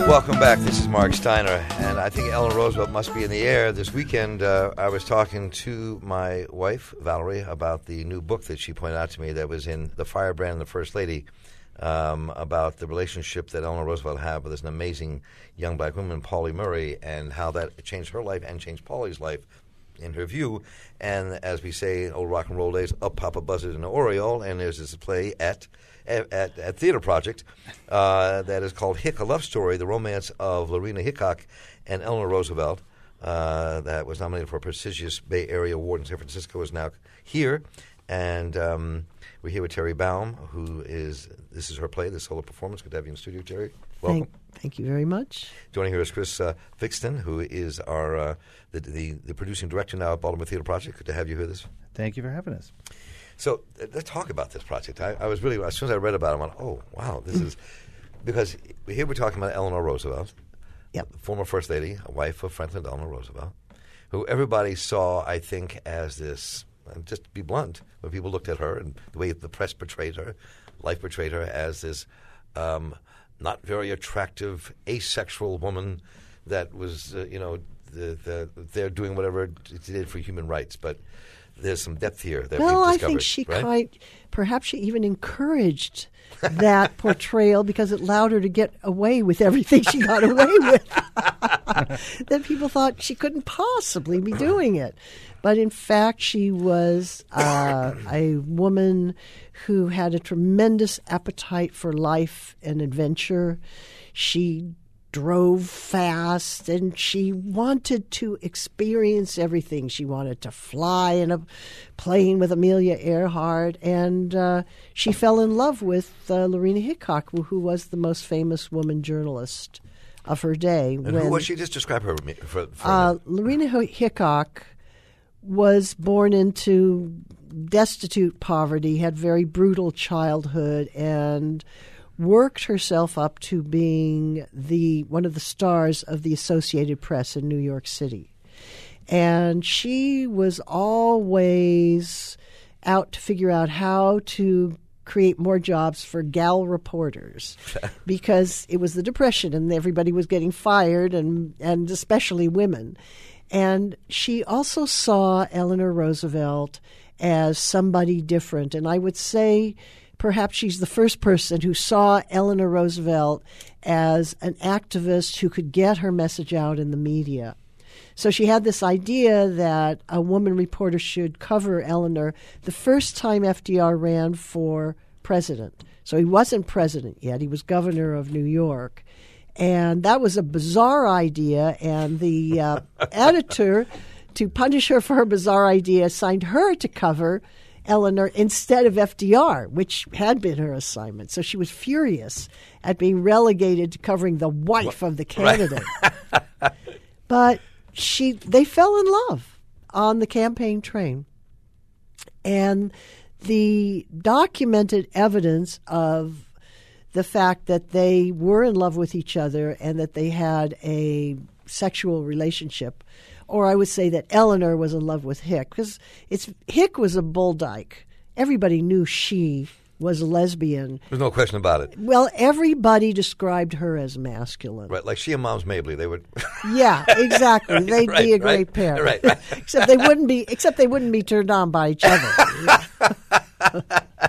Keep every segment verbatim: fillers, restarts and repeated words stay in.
Welcome back. This is Mark Steiner, and I think Eleanor Roosevelt must be in the air. This weekend, uh, I was talking to my wife, Valerie, about the new book that she pointed out to me that was in The Firebrand and the First Lady, um, about the relationship that Eleanor Roosevelt had with this amazing young black woman, Pauli Murray, and how that changed her life and changed Pauli's life, in her view. And as we say in old rock and roll days, up pop a buzzard and an oriole, and there's this play at at, at, at Theater Project uh, that is called Hick, a Love Story, the romance of Lorena Hickok and Eleanor Roosevelt, uh, that was nominated for a prestigious Bay Area Award in San Francisco, is now here. And um, we're here with Terry Baum, who is, this is her play, the solo performance. Good to have you in the studio, Terry. Welcome. Thank, thank you very much. Joining here is Chris uh, Fixton, who is our uh, the, the the producing director now at Baltimore Theater Project. Good to have you here. This. Thank you for having us. So uh, let's talk about this project. I, I was really, as soon as I read about it, I went, oh, wow, this is, because here we're talking about Eleanor Roosevelt, Yep. former First Lady, a wife of Franklin Delano Roosevelt, who everybody saw, I think, as this, and just to be blunt, when people looked at her and the way the press portrayed her, life portrayed her as this um, not very attractive, asexual woman that was, uh, you know, the, the, they're doing whatever it did for human rights. But there's some depth here that well, we've I discovered. think she right? kind, perhaps she even encouraged that portrayal because it allowed her to get away with everything she got away with. That people thought she couldn't possibly be doing it. But in fact, she was uh, a woman who had a tremendous appetite for life and adventure. She drove fast, and she wanted to experience everything. She wanted to fly in a plane with Amelia Earhart, and uh, she fell in love with uh, Lorena Hickok, who, who was the most famous woman journalist of her day. And when, who was she? Just describe her for, for uh, Lorena Hickok was born into destitute poverty, had very brutal childhood, and worked herself up to being the one of the stars of the Associated Press in New York City. And she was always out to figure out how to create more jobs for gal reporters because it was the Depression and everybody was getting fired, and, and especially women. And she also saw Eleanor Roosevelt as somebody different. And I would say perhaps she's the first person who saw Eleanor Roosevelt as an activist who could get her message out in the media. So she had this idea that a woman reporter should cover Eleanor the first time F D R ran for president. So he wasn't president yet. He was governor of New York. And that was a bizarre idea, and the uh, editor, to punish her for her bizarre idea, assigned her to cover Eleanor instead of F D R, which had been her assignment. So she was furious at being relegated to covering the wife of the candidate. Right. But she, they fell in love on the campaign train. And the documented evidence of the fact that they were in love with each other and that they had a sexual relationship, or I would say that Eleanor was in love with Hick, because it's Hick was a bull dyke. Everybody knew she was a lesbian. There's no question about it. Well, everybody described her as masculine. Right, like she and Mom's Mabley, they would. Yeah, exactly. They'd right, be a great right, pair. Right, right. except they wouldn't be. Except they wouldn't be turned on by each other.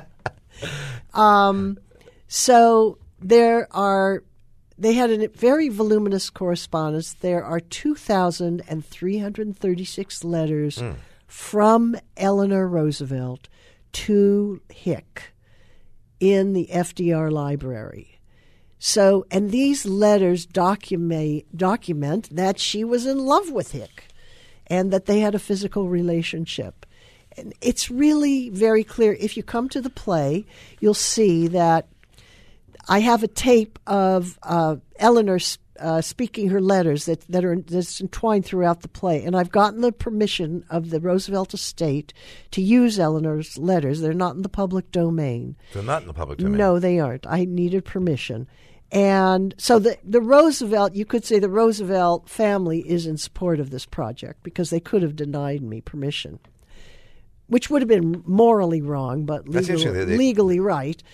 um. So there are, they had a very voluminous correspondence. There are two thousand three hundred thirty-six letters mm. from Eleanor Roosevelt to Hick in the F D R library. So, and these letters document, document that she was in love with Hick and that they had a physical relationship. And it's really very clear. If you come to the play, you'll see that I have a tape of uh, Eleanor uh, speaking her letters that, that are that's entwined throughout the play. And I've gotten the permission of the Roosevelt estate to use Eleanor's letters. They're not in the public domain. They're not in the public domain? No, they aren't. I needed permission. And so the, the Roosevelt, you could say the Roosevelt family is in support of this project because they could have denied me permission, which would have been morally wrong, but legal, they, legally right.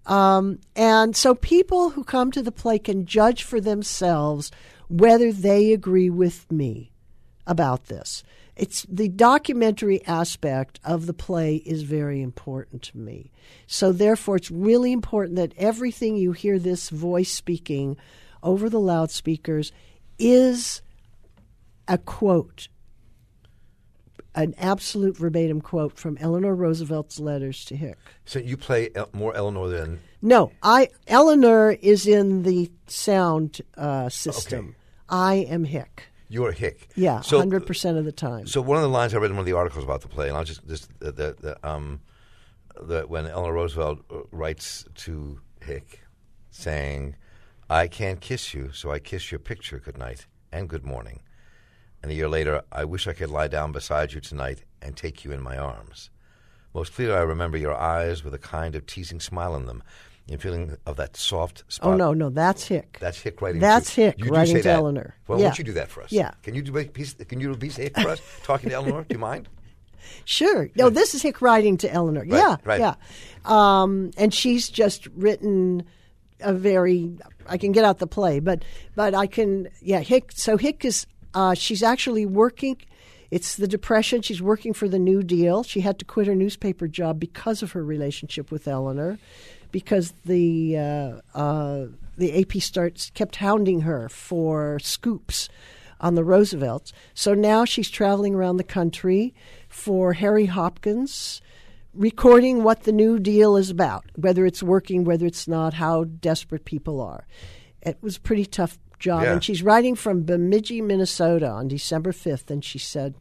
Um, and so people who come to the play can judge for themselves whether they agree with me about this. It's the documentary aspect of the play is very important to me. So therefore, it's really important that everything you hear this voice speaking over the loudspeakers is a quote, an absolute verbatim quote from Eleanor Roosevelt's letters to Hick. So you play El- more Eleanor than... No, I Eleanor is in the sound uh, system. Okay. I am Hick. You're Hick. Yeah, so, one hundred percent of the time. So one of the lines I read in one of the articles about the play, and I'll just, just the, the, the, um, the, when Eleanor Roosevelt writes to Hick saying, I can't kiss you, so I kiss your picture good night and good morning. And a year later, I wish I could lie down beside you tonight and take you in my arms. Most clearly, I remember your eyes with a kind of teasing smile in them, and feeling of that soft spot. Oh, no, no, that's Hick. That's Hick writing That's to Hick you. You writing do say to that. Eleanor. Well, yeah. why don't you do that for us? Yeah. Can you do a piece, can you do a piece of Hick for us, talking to Eleanor? Do you mind? Sure. No, this is Hick writing to Eleanor. Right, yeah, right. yeah. Um, and she's just written a very. I can get out the play, but but I can. Yeah, Hick. So Hick is. Uh, she's actually working. It's the Depression. She's working for the New Deal. She had to quit her newspaper job because of her relationship with Eleanor, because the uh, uh, the A P starts kept hounding her for scoops on the Roosevelts. So now she's traveling around the country for Harry Hopkins, recording what the New Deal is about, whether it's working, whether it's not, how desperate people are. It was a pretty tough job. Yeah. And she's writing from Bemidji, Minnesota on December fifth, and she said,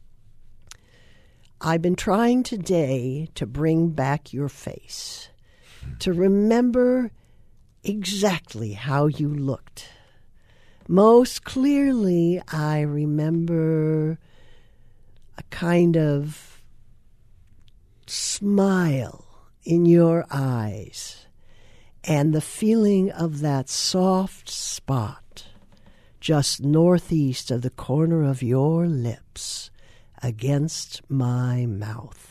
I've been trying today to bring back your face, to remember exactly how you looked. Most clearly, I remember a kind of smile in your eyes and the feeling of that soft spot just northeast of the corner of your lips against my mouth.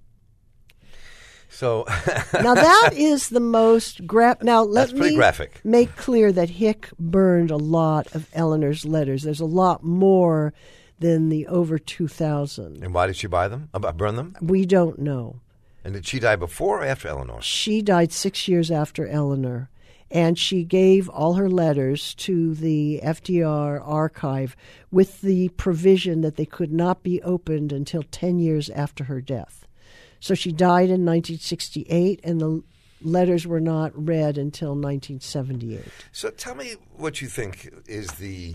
So Now that is the most gra- now let That's pretty me graphic. make clear that Hick burned a lot of Eleanor's letters. There's a lot more than the over two thousand. And why did she buy them? Uh, burn them? We don't know. And did she die before or after Eleanor? She died six years after Eleanor, and she gave all her letters to the F D R archive with the provision that they could not be opened until ten years after her death. So she died in nineteen sixty-eight, and the letters were not read until nineteen seventy-eight. So tell me what you think is the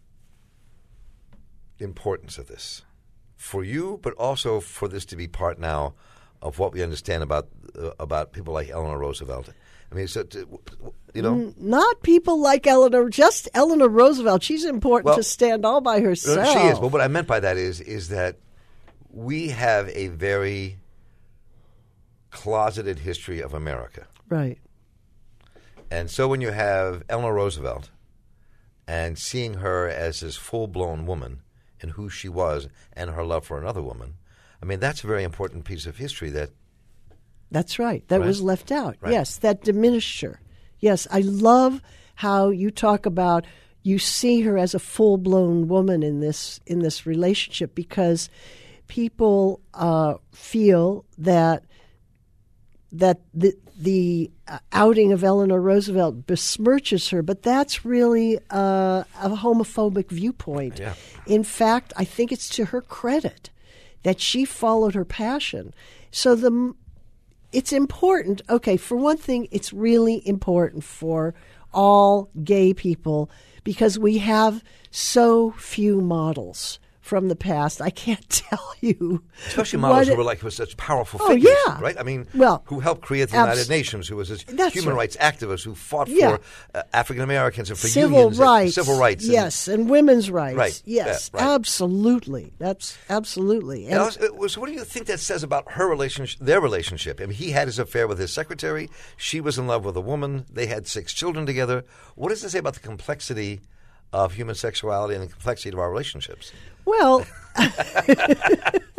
importance of this for you, but also for this to be part now of what we understand about uh, about people like Eleanor Roosevelt. I mean, so to, you know, N- Not people like Eleanor, just Eleanor Roosevelt. She's important Well, to stand all by herself. she is. But what I meant by that is is that we have a very closeted history of America. Right. And so when you have Eleanor Roosevelt and seeing her as this full-blown woman and who she was and her love for another woman, I mean, that's a very important piece of history that That's right. That Right. was left out. Right. Yes, that diminished her. Yes, I love how you talk about you see her as a full-blown woman in this in this relationship, because people uh, feel that that the the uh, outing of Eleanor Roosevelt besmirches her, but that's really uh, a homophobic viewpoint. Yeah. In fact, I think it's to her credit that she followed her passion. So the it's important. Okay, for one thing, it's really important for all gay people because we have so few models from the past. I can't tell you. especially models what who it- were like who were such powerful Oh, figures, yeah. right? I mean, Well, who helped create the abs- United Nations, who was this That's human right. rights activist who fought Yeah. for uh, African Americans and for civil unions, and rights, civil rights. and- yes, and women's rights, Right, yes, yeah, right. absolutely. That's absolutely. And also, uh, so what do you think that says about her relationship, their relationship? I mean, he had his affair with his secretary. She was in love with a woman. They had six children together. What does it say about the complexity of human sexuality and the complexity of our relationships? Well,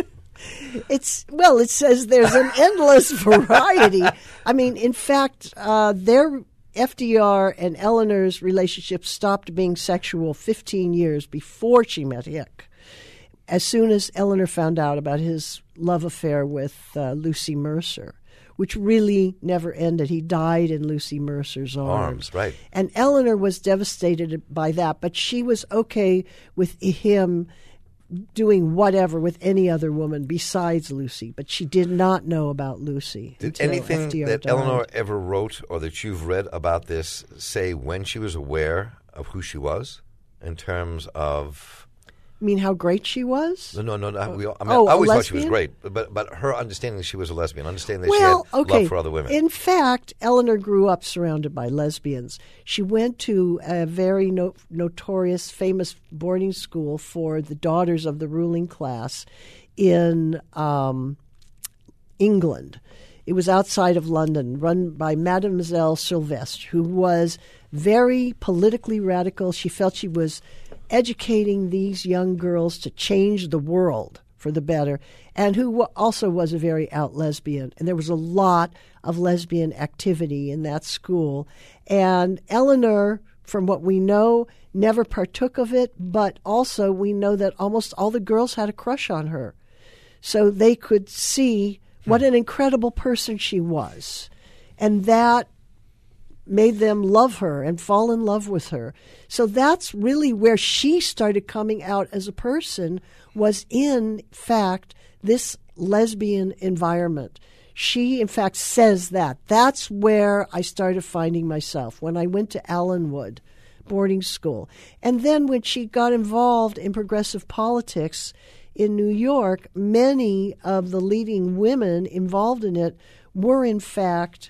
It's well, it says there's an endless variety. I mean, in fact, uh, their F D R and Eleanor's relationship stopped being sexual fifteen years before she met Hick. As soon as Eleanor found out about his love affair with uh, Lucy Mercer, which really never ended. He died in Lucy Mercer's arms. Arms, right. And Eleanor was devastated by that, but she was okay with him doing whatever with any other woman besides Lucy, but she did not know about Lucy. Did anything that died. Eleanor ever wrote or that you've read about this say when she was aware of who she was in terms of... You mean how great she was? No, no, no. no we, I, mean, oh, I always thought lesbian? she was great, but but her understanding that she was a lesbian, understanding that well, she had okay. love for other women. In fact, Eleanor grew up surrounded by lesbians. She went to a very no, notorious, famous boarding school for the daughters of the ruling class in um, England. It was outside of London, run by Mademoiselle Sylvestre, who was very politically radical. She felt she was educating these young girls to change the world for the better, and who also was a very out lesbian. And there was a lot of lesbian activity in that school. And Eleanor, from what we know, never partook of it, but also we know that almost all the girls had a crush on her. So they could see what an incredible person she was. And that made them love her and fall in love with her. So that's really where she started coming out as a person, was in fact this lesbian environment. She, in fact, says that. That's where I started finding myself, when I went to Allenwood boarding school. And then when she got involved in progressive politics in New York, many of the leading women involved in it were, in fact,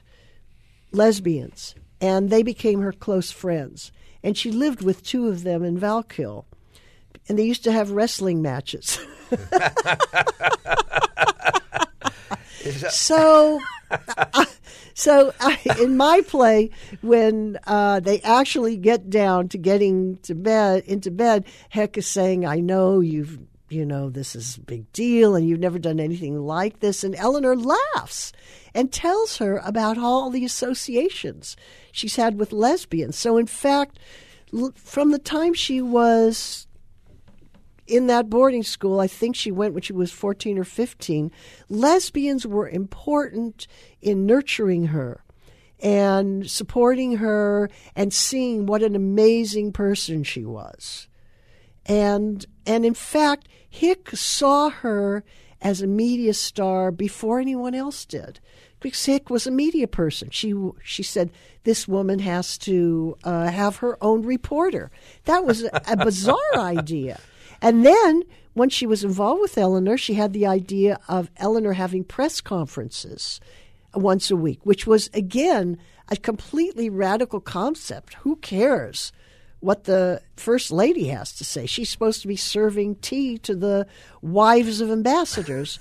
lesbians. And they became her close friends. And she lived with two of them in Valkill. And they used to have wrestling matches. so, uh, so uh, in my play, when uh, they actually get down to getting to bed, into bed, Hick is saying, I know you've, you know, this is a big deal and you've never done anything like this. And Eleanor laughs and tells her about all the associations she's had with lesbians. So, in fact, l- from the time she was in that boarding school, I think she went when she was fourteen or fifteen, lesbians were important in nurturing her and supporting her and seeing what an amazing person she was. And, and in fact, Hick saw her as a media star before anyone else did. Because Hick was a media person. She she said, this woman has to uh, have her own reporter. That was a, a bizarre idea. And then, when she was involved with Eleanor, she had the idea of Eleanor having press conferences once a week, which was, again, a completely radical concept. Who cares what the First Lady has to say? She's supposed to be serving tea to the wives of ambassadors.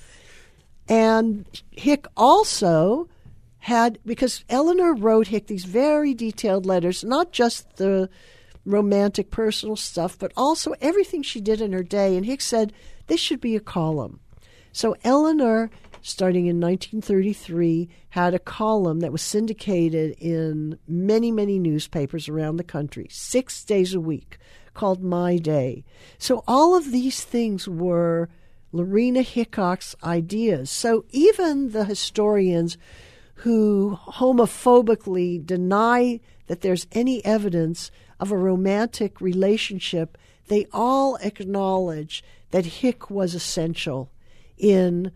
And Hick also had, because Eleanor wrote Hick these very detailed letters, not just the romantic personal stuff, but also everything she did in her day. And Hick said, this should be a column. So Eleanor, starting in nineteen thirty-three, had a column that was syndicated in many, many newspapers around the country, six days a week, called My Day. So all of these things were Lorena Hickok's ideas. So even the historians who homophobically deny that there's any evidence of a romantic relationship, they all acknowledge that Hick was essential in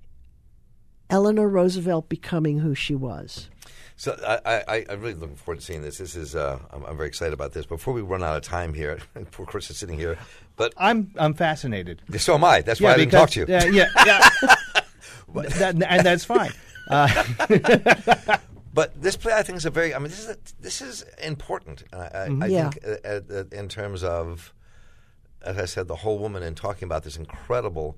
Eleanor Roosevelt becoming who she was. So I, I, I'm really looking forward to seeing this. This is uh, I'm, I'm very excited about this. Before we run out of time here, poor Chris is sitting here, but I'm I'm fascinated. So am I. That's why yeah, I didn't because, talk to you. Uh, yeah, yeah. that, and that's fine. Uh, But this play, I think, is a very. I mean, this is a, this is important. I, mm-hmm. I yeah. think, uh, uh, in terms of, as I said, the whole woman, and talking about this incredible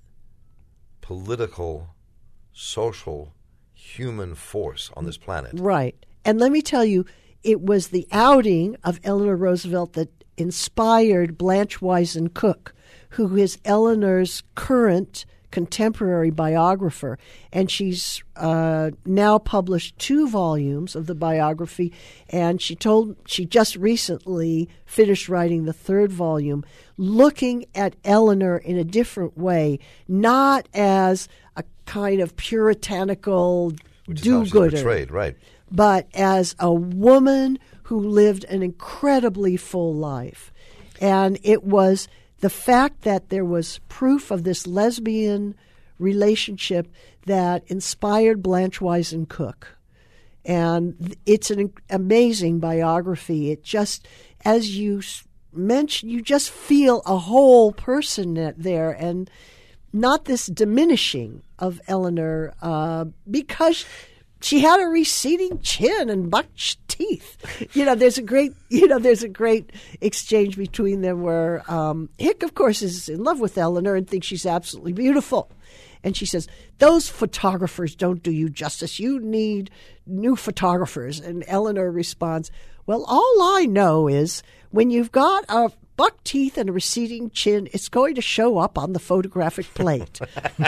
political, social, human force on this planet. Right. And let me tell you, it was the outing of Eleanor Roosevelt that inspired Blanche Wiesen Cook, who is Eleanor's current contemporary biographer. And she's uh, now published two volumes of the biography, and she told she just recently finished writing the third volume, looking at Eleanor in a different way, not as a kind of puritanical Which is how she's do-gooder, portrayed, right? but as a woman who lived an incredibly full life. And it was the fact that there was proof of this lesbian relationship that inspired Blanche Wiesen-Cook. And it's an amazing biography. It just, as you mentioned, you just feel a whole person there, and not this diminishing of Eleanor uh, because she had a receding chin and buck teeth. You know, there's a great, you know, there's a great exchange between them where um, Hick, of course, is in love with Eleanor and thinks she's absolutely beautiful. And she says, those photographers don't do you justice. You need new photographers. And Eleanor responds, well, all I know is when you've got a buck teeth and a receding chin, it's going to show up on the photographic plate.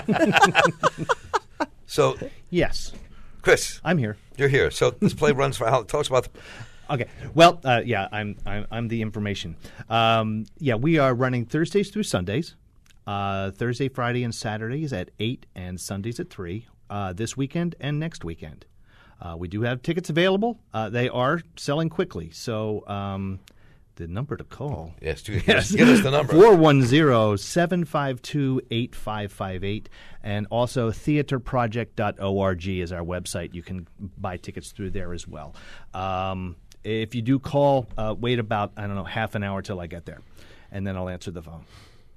So, Yes. Chris, I'm here. you're here. So this play runs for how? Tell us about the. Okay. Well, uh, yeah, I'm, I'm I'm the information. Um, yeah, we are running Thursdays through Sundays. Uh, Thursday, Friday, and Saturdays at eight, and Sundays at three. Uh, this weekend and next weekend. Uh, we do have tickets available. Uh, they are selling quickly. So um, the number to call. Yes, do, yes. Give us the number. four one zero, seven five two, eight five five eight. And also theater project dot org is our website. You can buy tickets through there as well. Um, if you do call, uh, wait about, I don't know, half an hour till I get there. And then I'll answer the phone.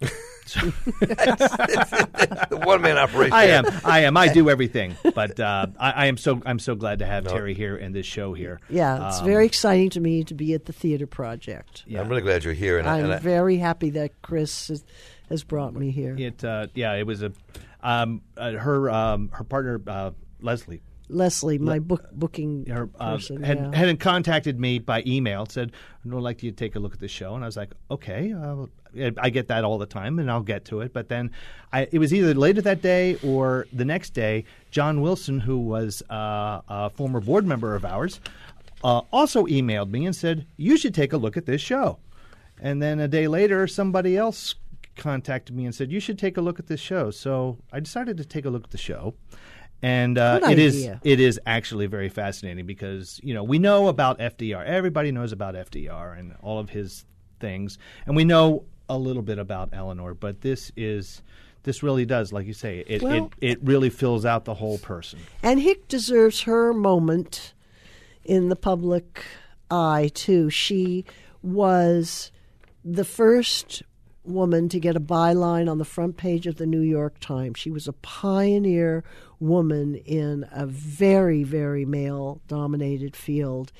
The one-man operation. I am. I am. I do everything. But uh, I, I am so I'm so glad to have no. Terry here and this show here. Yeah, it's um, very exciting to me to be at the Theater Project. Yeah. I'm really glad you're here. And I'm and I, very happy that Chris has, has brought me here. It uh, yeah, it was a um, uh, her um, her partner uh, Leslie. Leslie, my book booking Her, uh, person, had, yeah. had contacted me by email, said, I'd like you to take a look at the show. And I was like, okay, uh, I get that all the time, and I'll get to it. But then I, it was either later that day or the next day, John Wilson, who was uh, a former board member of ours, uh, also emailed me and said, you should take a look at this show. And then a day later, somebody else contacted me and said, you should take a look at this show. So I decided to take a look at the show. And uh, Good it is idea. it is actually very fascinating because, you know, we know about F D R. Everybody knows about F D R and all of his things. And we know a little bit about Eleanor. But this is this really does, like you say, it, Well- it, it really fills out the whole person. And Hick deserves her moment in the public eye, too. She was the first woman to get a byline on the front page of the New York Times. She was a pioneer woman in a very, very male-dominated field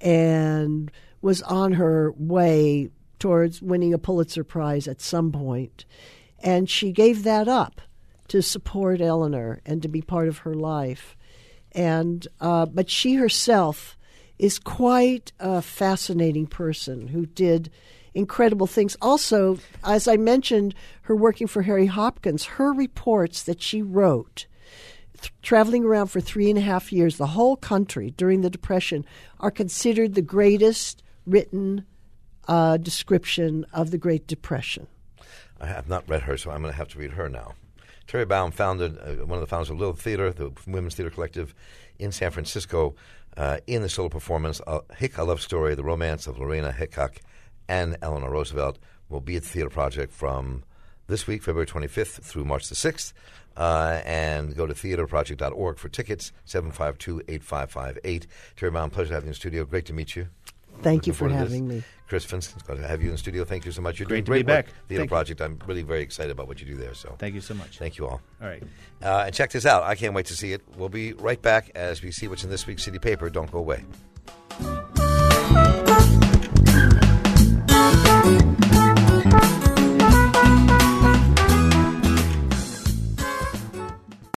and was on her way towards winning a Pulitzer Prize at some point. And she gave that up to support Eleanor and to be part of her life. And uh, but she herself is quite a fascinating person who did incredible things. Also, as I mentioned, her working for Harry Hopkins, her reports that she wrote, th- traveling around for three and a half years, the whole country during the Depression, are considered the greatest written uh, description of the Great Depression. I have not read her, so I'm going to have to read her now. Terry Baum founded uh, one of the founders of Little Theater, the Women's Theater Collective in San Francisco, uh, in the solo performance, uh, Hick, A Love Story, the romance of Lorena Hickok and Eleanor Roosevelt, will be at the Theater Project from this week, February twenty-fifth, through March the sixth. Uh, and go to theater project dot org for tickets, seven five two, eight five five eight. Terry Baum, pleasure to have you in the studio. Great to meet you. Thank Looking you for forward to having this. me. Chris Vincent, glad to have you in the studio. Thank you so much. You're Great doing to great be work. back. Theater Thank you. Project. I'm really very excited about what you do there. So Thank you so much. thank you all. All right. Uh, and check this out. I can't wait to see it. We'll be right back as we see what's in this week's City Paper. Don't go away.